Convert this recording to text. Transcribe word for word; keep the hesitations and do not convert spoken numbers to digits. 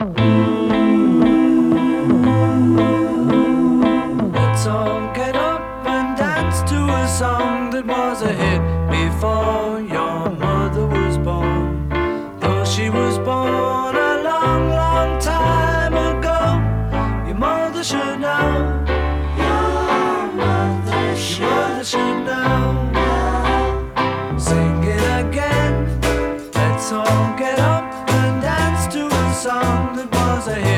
Let's all get up and dance to a song that was a hit before your mother was born. Though she was born a long, long time ago, your mother should know. Your mother should, your mother should know. Sing it again. Let's all get up and dance to a song that was a hit.